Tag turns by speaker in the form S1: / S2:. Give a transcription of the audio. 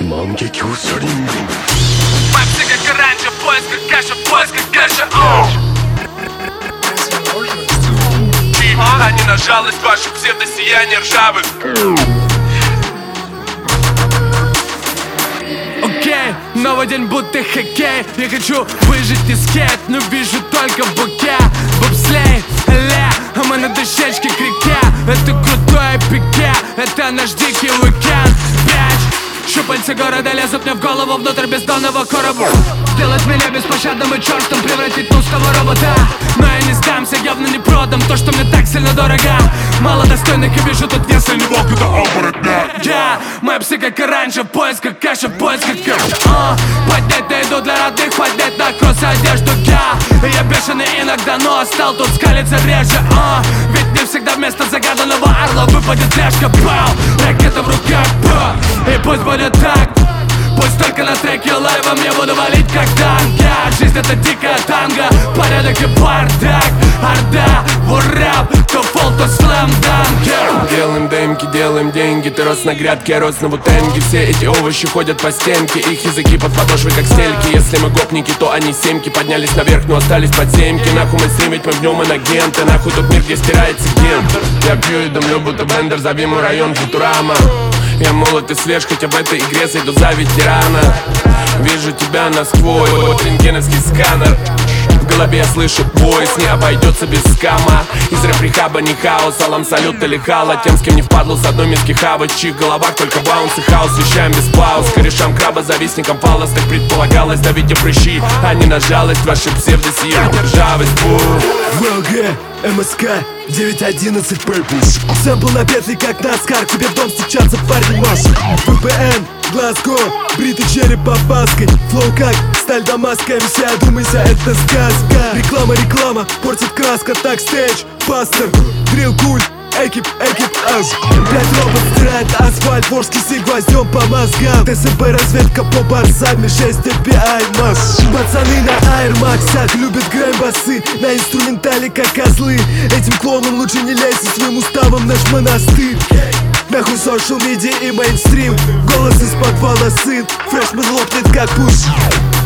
S1: Мапсы как и раньше, в поисках кэша, в поисках кэша. Они на жалость ваших псевдосияний ржавых. Окей, новый день будто хоккей. Я хочу выжить из скейт, но вижу только в буке. Бобслей, ля, а мы на дощечке к реке. Это крутое пике, это наш дикий уикенд. Щупальца города лезут мне в голову внутрь бездонного короба. Сделать меня беспощадным и черстом, превратить тусклого робота. Но я не сдамся, явно не продам то, что мне так сильно дорого. Мало достойных, и вижу тут вес, и не волк, это оборотня. Мои псы как и раньше, в поисках кэша, в поисках кэша. Поднять на еду для родных, поднять на кросс одежду. Я бешеный иногда, но стал тут скалиться реже. Ведь не всегда вместо загаданного орла выпадет фляжка. Ракета в руках, и пусть будет так. Пусть только на треке лайвом я буду валить как танк. Жизнь это дикая танго, порядок и бардак. Орда, ура, то фол, то слэм-данк. Делаем демки, делаем деньги. Ты рос на грядке, я рос на вутенге. Все эти овощи ходят по стенке. Их языки под подошвой как стельки. Если мы гопники, то они семки. Поднялись наверх, но остались подземки. Нахуй мы стримить, мы в нем инагенты. Нахуй тот мир, где стирается ген. Я пью и дымлю, будто блендер. Зови мой район Футурама. Я молод и свеж, хотя в этой игре сойду за ветерана. Вижу тебя насквозь, вот рентгеновский сканер. В голове я слышу войс, не обойдется без скама. Из рэп-рехаба не хаос, салам, салют или хала. Тем, с кем не впадло с одной миски хавать. В чьих головах только баунс и хаос. Вещаем без пауз, корешам краба, завистникам фалос. Так предполагалось, давите прыщи, а не на жалость. Ваши псевдосияния, ржавость,
S2: ВЛГ, МСК, 911 Purpose. Сэмпл на петли, как наскар. Тебе в дом стучатся парни масс. ВПН, Глазго, бритый череп опаской. Флоу как сталь дамасская. Вся думайся, это сказка. Реклама, портит краска. Так стейдж, пастор, дрил куль. Экип, ас. 5 робот стирает асфальт. Ворский сик гвоздем по мозгам. ТСБ, разведка по борзам. 6 FBI масс. Пацаны на аэрмаксах любят грэм-басы. На инструментале как козлы. Этим клоунам лучше не лезь со своим уставом наш монастырь. Нахуй social media и мейнстрим. Голос из подвала сын. Фрешмен лопнет как пуш.